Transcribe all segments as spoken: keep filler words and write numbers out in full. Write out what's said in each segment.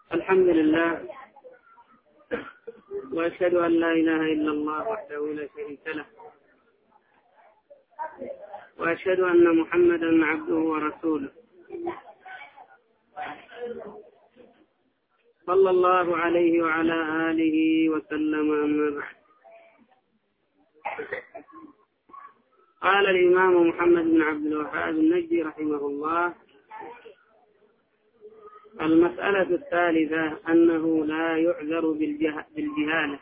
الحمد لله، وأشهد أن لا إله إلا الله وحده لا شريك له، وأشهد أن محمدا عبده ورسوله صلى الله عليه وعلى آله وسلم. أما بعد، قال الإمام محمد بن عبد الوهاب النجدي رحمه الله: المسألة الثالثة أنه لا يعذر بالجهالة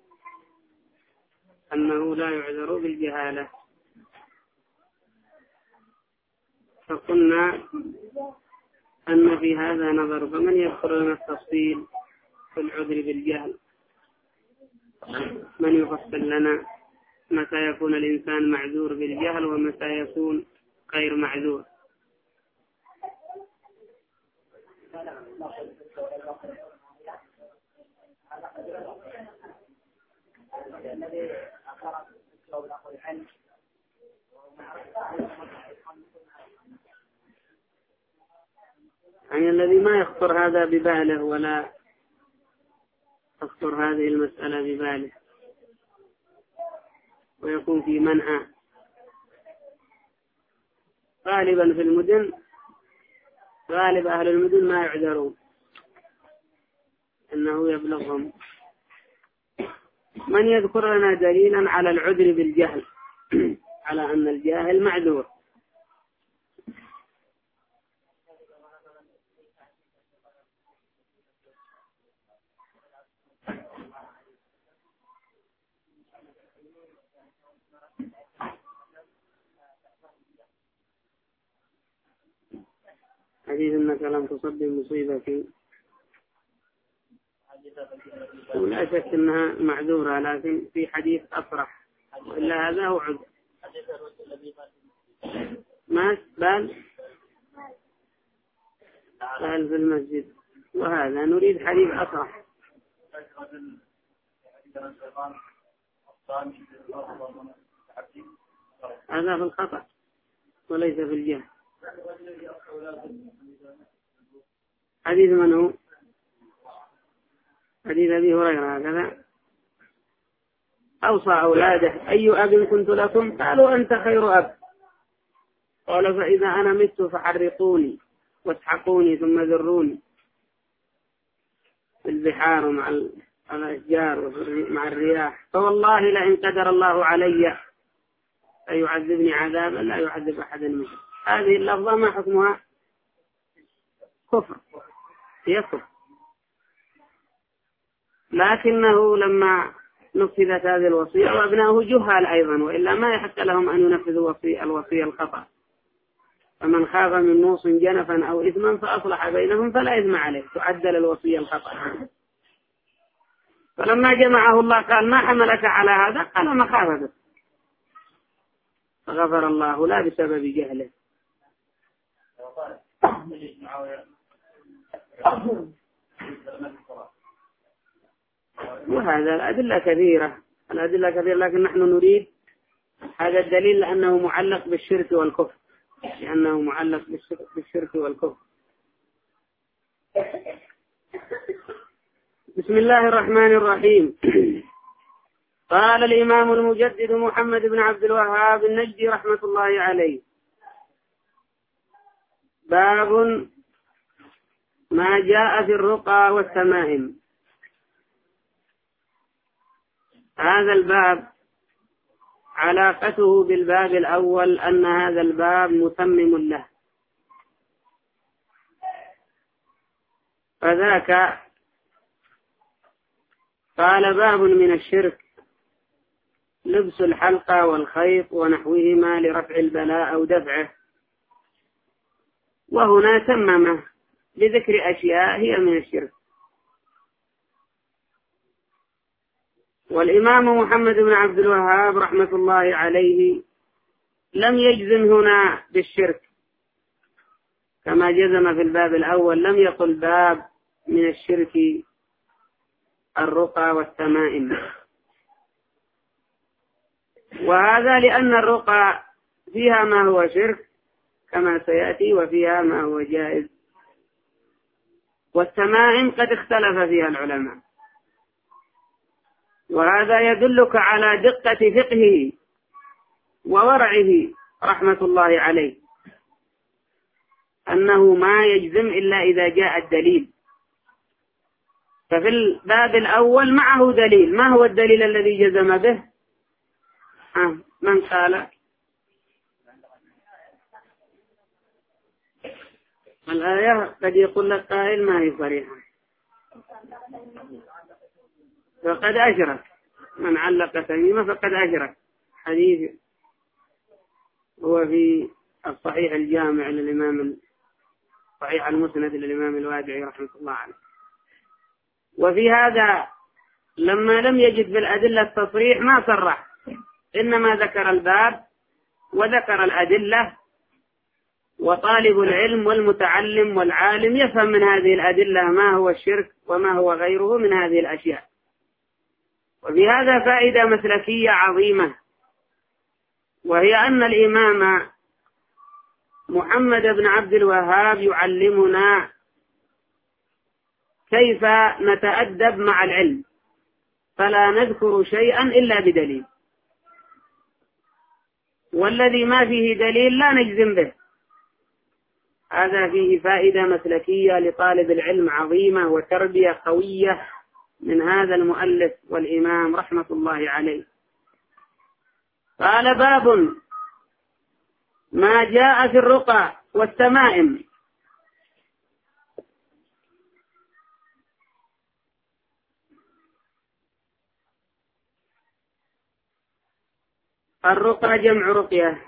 أنه لا يعذر بالجهالة فقلنا أن في هذا نظر، فمن يذكر لنا التفصيل في العذر بالجهل؟ من يفصل لنا متى يكون الإنسان معذور بالجهل ومتى يكون غير معذور؟ يعني الذي ما يخطر هذا بباله ولا تخطر هذه المسألة بباله ويكون في منع. غالبا في المدن، غالب أهل المدن ما يعذرون أنه يبلغهم. من يذكر لنا دليلا على العذر بالجهل على أن الجاهل معذور؟ حديث أنك لم تصب مصيبة، ولا شك أنها معذورة، لكن في حديث أصرح، إلا هذا هو عذر. ما بال بال في المسجد، وهذا نريد حديث أصرح. هذا في الخطأ وليس في الجهل. حديث من هو؟ حديث أبي هريرة هكذا: أوصى أولاده: أي أب كنت لكم؟ قالوا: أنت خير أب. قال: فإذا أنا مت فحرقوني واسحقوني ثم ذروني في البحار مع الأشجار ومع الرياح، فوالله لئن قدر الله علي فيعذبني عذابا لا يعذب أحدا منه. هذه اللفظة ما حكمها؟ كفر، هي كفر. لكنه لما نفذت هذه الوصية وابناؤه جهال أيضا، وإلا ما يحق لهم أن ينفذوا وصية الوصية الخطأ. فمن خاف من موص جنفا أو إثما فأصلح بينهم فلا إثم عليه، تعدل الوصية الخطأ. فلما جمعه الله قال: ما حملك على هذا؟ قال: مخافته، فغفر الله لا بسبب جهله. وهذا الأدلة كثيرة، الأدلة كثيرة، لكن نحن نريد هذا الدليل لأنه معلق بالشرك والكفر، لأنه معلق بالشرك والكفر. بسم الله الرحمن الرحيم. قال الإمام المجدد محمد بن عبد الوهاب النجدي رحمة الله عليه: باب ما جاء في الرقى والتمائم. هذا الباب علاقته بالباب الأول أن هذا الباب متمم له، فذاك قال: باب من الشرك لبس الحلقة والخيط ونحوهما لرفع البلاء أو دفعه، وهنا تممه بذكر أشياء هي من الشرك. والإمام محمد بن عبد الوهاب رحمة الله عليه لم يجزم هنا بالشرك كما جزم في الباب الأول، لم يقل باب من الشرك الرقى والتمائم، وهذا لأن الرقى فيها ما هو شرك كما سيأتي، وفيها ما هو جائز. والتمائم قد اختلف فيها العلماء، وهذا يدلك على دقة فقهه وورعه رحمة الله عليه، أنه ما يجزم إلا إذا جاء الدليل. ففي الباب الأول معه دليل، ما هو الدليل الذي جزم به؟ آه من قال؟ الآية قد يقول لك قائل ما هي صريحة، فقد أشرك، من علق تميمة فقد أشرك. حديث هو في الصحيح الجامع للإمام صحيح المسند للإمام الوادعي رحمه الله عليه. وفي هذا لما لم يجد بالأدلة التصريح ما صرح، إنما ذكر الباب وذكر الأدلة، وطالب العلم والمتعلم والعالم يفهم من هذه الأدلة ما هو الشرك وما هو غيره من هذه الأشياء. وفي هذا فائدة مسلكية عظيمة، وهي أن الإمام محمد بن عبد الوهاب يعلمنا كيف نتأدب مع العلم، فلا نذكر شيئا إلا بدليل، والذي ما فيه دليل لا نجزم به. هذا فيه فائدة مسلكية لطالب العلم عظيمة، وتربية قوية من هذا المؤلف والإمام رحمة الله عليه. قال: باب ما جاء في الرقى والتمائم. الرقى جمع رقية،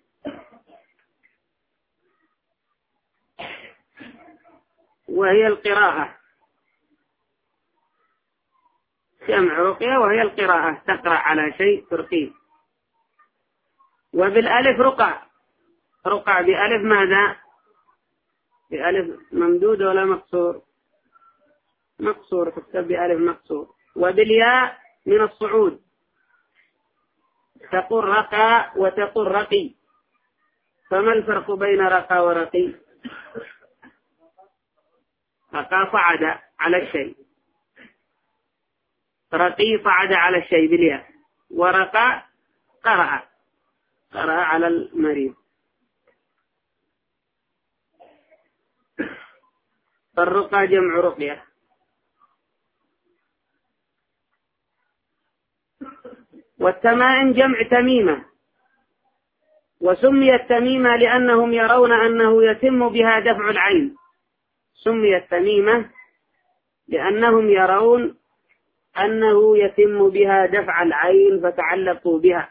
وهي القراءة، جمع رقية وهي القراءة، تقرأ على شيء ترقيه. وبالألف رقع، رقع بألف ماذا؟ بألف ممدود ولا مقصور؟ مقصور، تكتب بألف مقصور. وبالياء من الصعود، تقول رقى وتقول رقي. فما الفرق بين رقى ورقي؟ رقى صعد على الشيء، رقي صعد على الشيء بالياء، ورقى قرأ قرأ على المريض. فالرقى جمع رقية. والتمائم جمع تميمة، وسميت تميمة لأنهم يرون أنه يتم بها دفع العين. سميت تميمة لأنهم يرون أنه يتم بها دفع العين فتعلقوا بها.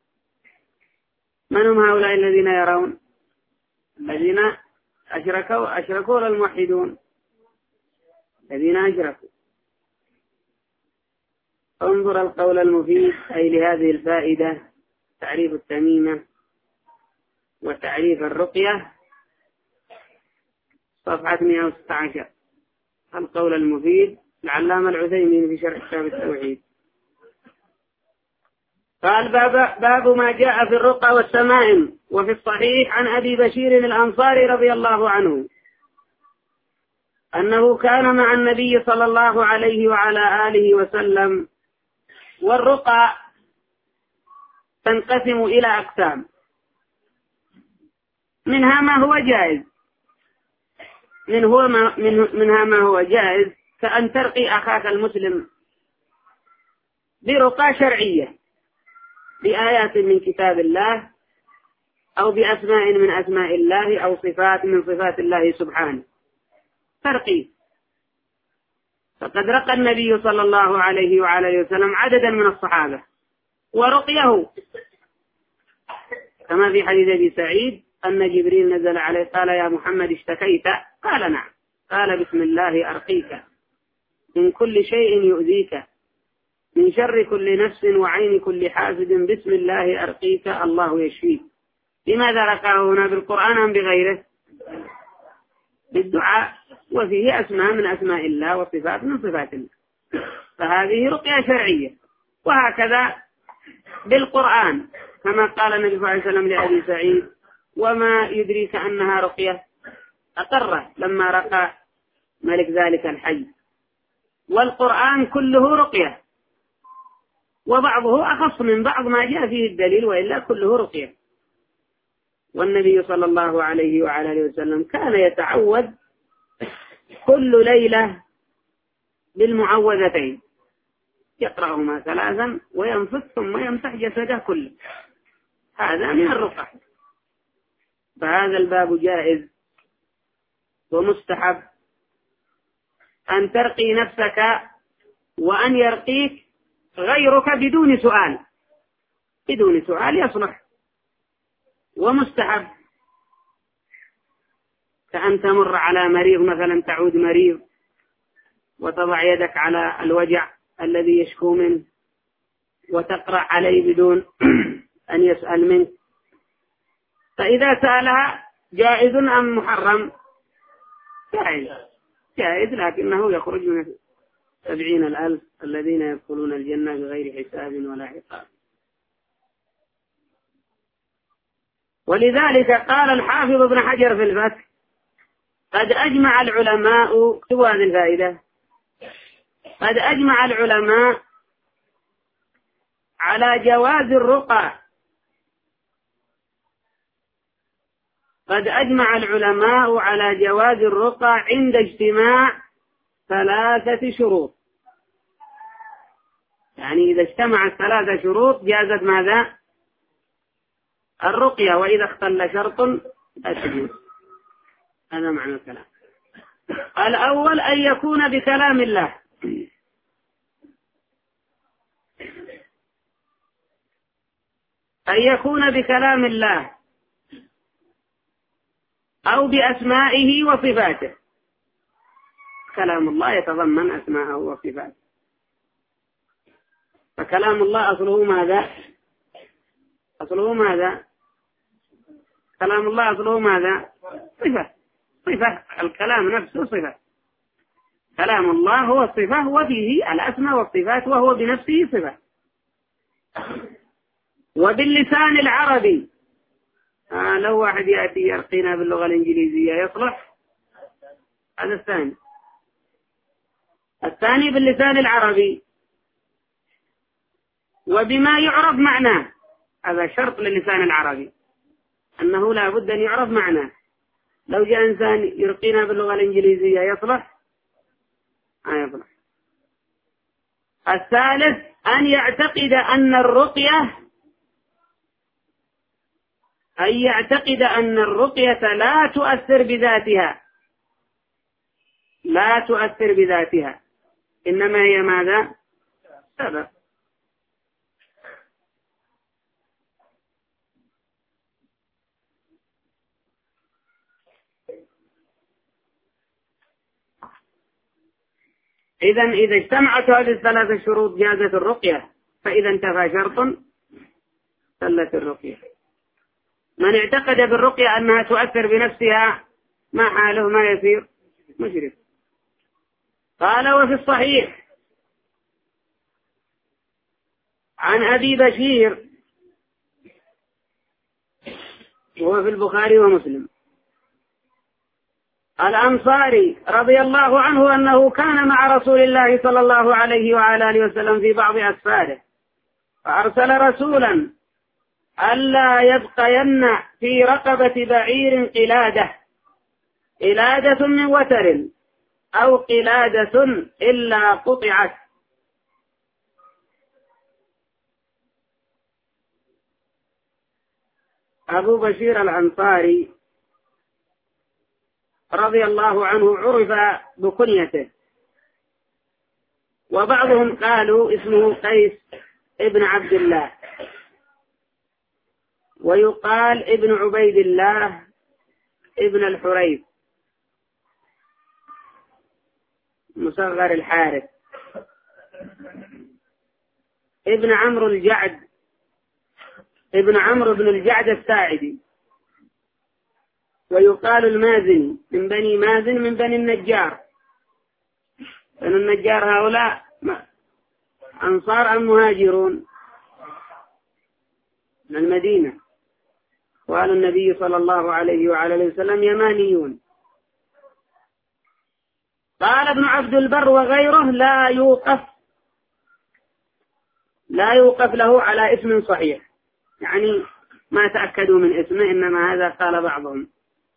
من هم هؤلاء الذين يرون؟ الذين أشركوا أشركوا الموحدون، الذين أشركوا. انظر القول المفيد أي لهذه الفائدة، تعريف التميمة وتعريف الرقية، صفحة مئة وستة عشر. القول المفيد العلامة العثيمين في شرح كتاب التوحيد. قال: باب, باب ما جاء في الرقى والتمائم. وفي الصحيح عن أبي بشير الأنصاري رضي الله عنه أنه كان مع النبي صلى الله عليه وعلى آله وسلم. والرقى تنقسم إلى أقسام، منها ما هو جائز، من هو ما من منها ما هو جائز، كأن ترقي أخاك المسلم برقى شرعية بآيات من كتاب الله، أو بأسماء من أسماء الله، أو صفات من صفات الله سبحانه، ترقي. فقد رقى النبي صلى الله عليه وعلى وسلم عددا من الصحابة ورقيه، كما في حديث أبي سعيد أن جبريل نزل عليه قال: يا محمد اشتكيت؟ قال: نعم. قال: بسم الله أرقيك من كل شيء يؤذيك، من شر كل نفس وعين كل حاسد، بسم الله أرقيك الله يشفيك. لماذا رقاه هنا؟ بالقرآن أم بغيره؟ بالدعاء، وفيه أسماء من أسماء الله وصفات من صفات الله، فهذه رقية شرعية. وهكذا بالقرآن، كما قال النبي صلى الله عليه وسلم لأبي سعيد: وما يدريك أنها رقية؟ أقره لما رقى ملك ذلك الحي. والقرآن كله رقية، وبعضه أخص من بعض ما جاء فيه الدليل، وإلا كله رقية. والنبي صلى الله عليه وعلى آله وسلم كان يتعوذ كل ليلة بالمعوذتين، يقرأهما ثلاثا وينفث ثم يمسح جسده كله، هذا من الرقى. فهذا الباب جائز ومستحب أن ترقي نفسك وأن يرقيك غيرك بدون سؤال، بدون سؤال يصلح. ومستحب كأن تمر على مريض مثلا، تعود مريض وتضع يدك على الوجع الذي يشكو منه وتقرأ عليه بدون أن يسأل منك. فإذا سألها جائز أم محرم؟ جائز، جائز، لكنه يخرج من سبعين الألف الذين يدخلون الجنة بغير حساب ولا عقاب. ولذلك قال الحافظ ابن حجر في الفتح: قد أجمع العلماء، اكتبوا هذه الفائدة، قد أجمع العلماء على جواز الرقى، قد أجمع العلماء على جواز الرقى عند اجتماع ثلاثة شروط. يعني إذا اجتمعت ثلاثة شروط جازت ماذا؟ الرقية، وإذا اختل شرط لا تجوز. هذا معنى الكلام. الأول أن يكون بكلام الله، أن يكون بكلام الله أو بأسمائه وصفاته. كلام الله يتضمن أسماءه وصفاته، فكلام الله أصله ماذا؟ أصله ماذا؟ كلام الله أصله ماذا؟ صفة، صفة، الكلام نفسه صفة. كلام الله هو الصفة وفيه الأسماء والصفات، وهو بنفسه صفة. وباللسان العربي، آه لو واحد يأتي يرقينا باللغة الإنجليزية يصلح؟ هذا الثاني. الثاني باللسان العربي وبما يعرف معناه، هذا شرط للسان العربي أنه لا بد أن يعرف معناه. لو جاء إنسان يرقينا باللغة الإنجليزية يصلح؟ آه يصلح. الثالث أن يعتقد أن الرقية أن يعتقد أن الرقية لا تؤثر بذاتها، لا تؤثر بذاتها، إنما هي ماذا؟ سبب. إذن إذا اجتمعت هذه الثلاثة شروط جازت الرقية، فإذا انتفى شرط سلت الرقية. من اعتقد بالرقية أنها تؤثر بنفسها ما حاله؟ ما يصير؟ مشرك. قال: وفي الصحيح عن أبي بشير، وهو في البخاري ومسلم، الأنصاري رضي الله عنه أنه كان مع رسول الله صلى الله عليه وعلى آله وسلم في بعض أسفاره، فأرسل رسولا ألا يبقين في رقبة بعير قلادة، قلادة من وتر أو قلادة إلا قطعت. أبو بشير الأنصاري رضي الله عنه عرف بكنيته، وبعضهم قالوا اسمه قيس ابن عبد الله، ويقال ابن عبيد الله ابن الحريث مصغر الحارث، ابن عمرو الجعد، ابن عمرو بن الجعد الساعدي، ويقال المازني من بني مازن من بني النجار. بني النجار هؤلاء أنصار أم مهاجرون؟ من المدينة، وقال النبي صلى الله عليه وعلى اله وسلم يمانيون. قال ابن عبد البر وغيره لا يوقف لا يوقف له على اسم صحيح، يعني ما تأكدوا من اسمه، إنما هذا قال بعضهم.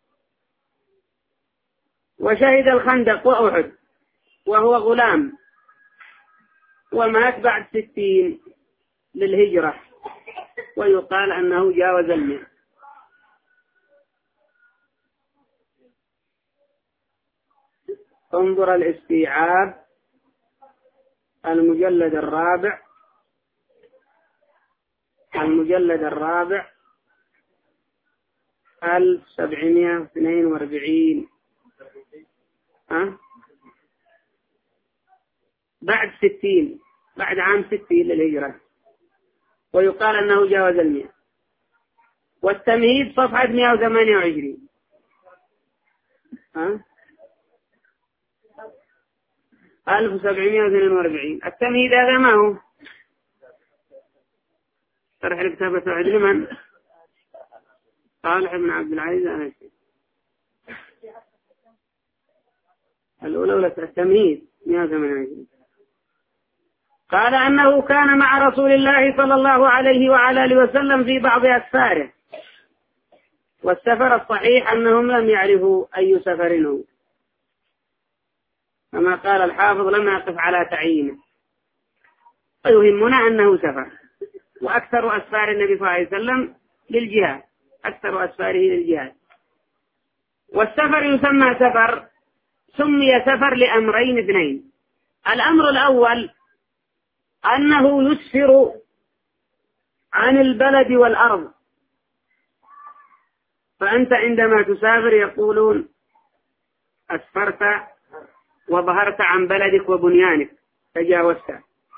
وشهد الخندق وأحد وهو غلام، ومات بعد ستين للهجرة، ويقال أنه جاوز المئة. انظر الاستيعاب المجلد الرابع المجلد الرابع ألف سبعمائة واثنين وأربعين، ها؟ بعد ستين، بعد عام ستين للهجرة، ويقال أنه جاوز المئة. والتمهيد صفحة مئة وثمانية وعشرين، ها؟ ألف وسبعمائة واثنين وأربعين. التمهيد هذا ما هو شرح الكتاب سعد لمن؟ صالح بن عبد العزيز الأنشي. الأولى ولا التمهيد مئة وثمانية وعشرين. قال أنه كان مع رسول الله صلى الله عليه وعلى آله وسلم في بعض أسفاره، والسفر الصحيح أنهم لم يعرفوا أي سفر هو، كما قال الحافظ لم يقف على تعيينه، ويهمنا أنه سفر. وأكثر أسفار النبي صلى الله عليه وسلم للجهاد، أكثر أسفاره للجهاد. والسفر يسمى سفر، سمي سفر لأمرين اثنين. الأمر الأول أنه يسفر عن البلد والأرض، فأنت عندما تسافر يقولون أسفرت وظهرت عن بلدك وبنيانك، تجاوزت.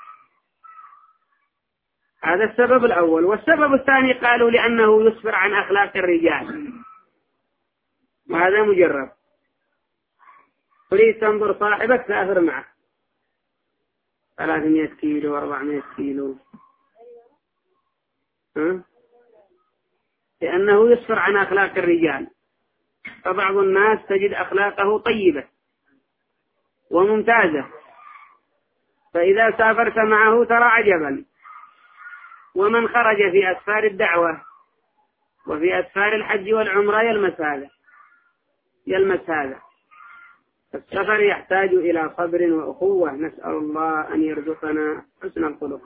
هذا السبب الأول. والسبب الثاني قالوا لأنه يسفر عن أخلاق الرجال، وهذا مجرب. تريد تنظر صاحبك سافر معه ثلاثمائة كيلو وأربعمائة كيلو، ها؟ لأنه يسفر عن أخلاق الرجال. فبعض الناس تجد أخلاقه طيبة وممتازة، فإذا سافرت معه ترى عجبا. ومن خرج في أسفار الدعوة وفي أسفار الحج والعمرة يلمس هذا يلمس هذا السفر يحتاج إلى صبر وأخوة، نسأل الله أن يرزقنا حسن الخلق.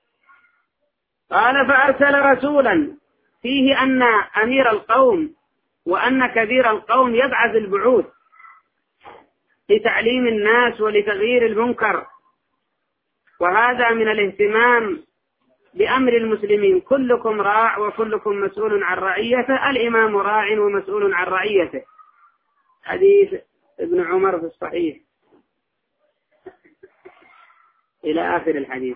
قال فأرسل رسولا فيه أن أمير القوم وأن كبير القوم يبعث البعوث لتعليم الناس ولتغيير المنكر، وهذا من الاهتمام بأمر المسلمين. كلكم راع وكلكم مسؤول عن رعيته، الإمام راع ومسؤول عن رعيته، حديث ابن عمر في الصحيح إلى آخر الحديث.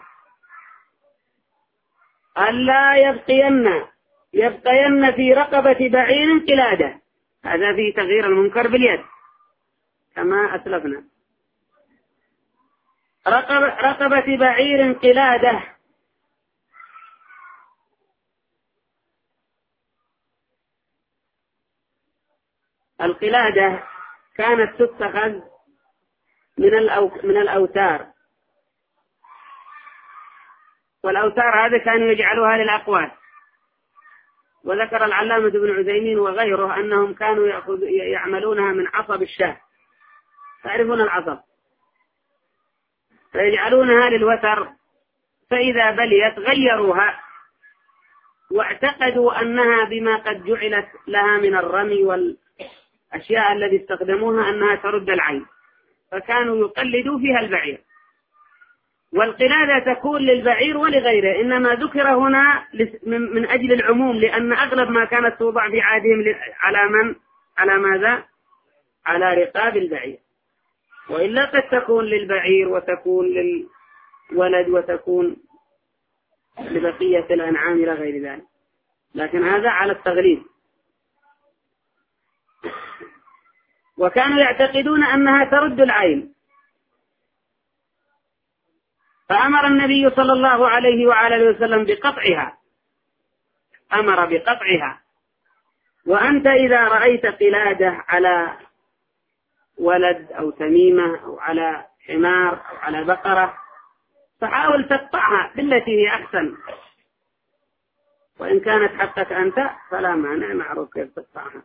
ألا يبقين يبقين في رقبة بعير قلادة، هذا في تغيير المنكر باليد كما أسلفنا. رقبة, رقبة بعير قلادة، القلادة كانت تتخذ من من الأوتار، والأوتار هذا كانوا يجعلوها للأقوات. وذكر العلامة ابن عثيمين وغيره أنهم كانوا يعملونها من عصب الشاه، تعرفون العصب، فيجعلونها للوتر، فإذا بليت غيروها واعتقدوا أنها بما قد جعلت لها من الرمي والأشياء التي استخدموها أنها ترد العين، فكانوا يقلدوا فيها البعير. والقلادة تكون للبعير ولغيره، إنما ذكر هنا من أجل العموم، لأن أغلب ما كانت توضع في عادهم على من على ماذا؟ على رقاب البعير، وإلا قد تكون للبعير وتكون للولد وتكون لبقية الأنعام إلى غير ذلك، لكن هذا على التغليب. وكانوا يعتقدون أنها ترد العين، فأمر النبي صلى الله عليه وعلى آله وسلم بقطعها، أمر بقطعها. وأنت إذا رأيت قلادة على ولد أو تميمة أو على حمار أو على بقرة، فحاول تقطعها بالتي هي أحسن، وإن كانت حقك أنت فلا مانع، معروف كيف تقطعها.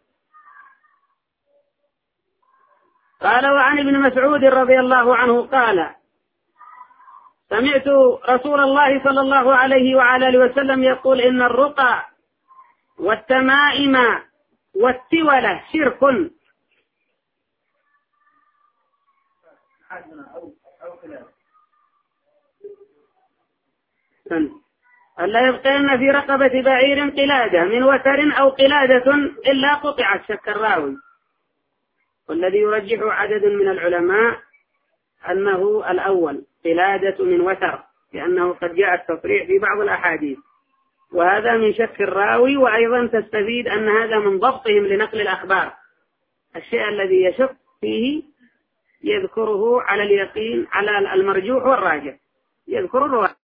قال: وعن ابن مسعود رضي الله عنه قال: سمعت رسول الله صلى الله عليه وعلى آله وسلم يقول: إن الرقى والتمائم والتولة شرك. ألا يبقين في رقبة بعير قلادة من وتر أو قلادة إلا قطعت، شك الراوي. والذي يرجح عدد من العلماء أنه الأول قلادة من وتر، لأنه قد جاء التصريح في بعض الأحاديث، وهذا من شك الراوي. وأيضا تستفيد أن هذا من ضبطهم لنقل الأخبار، الشيء الذي يشك فيه يذكره على اليقين، على المرجوح والراجح يذكر الرواية.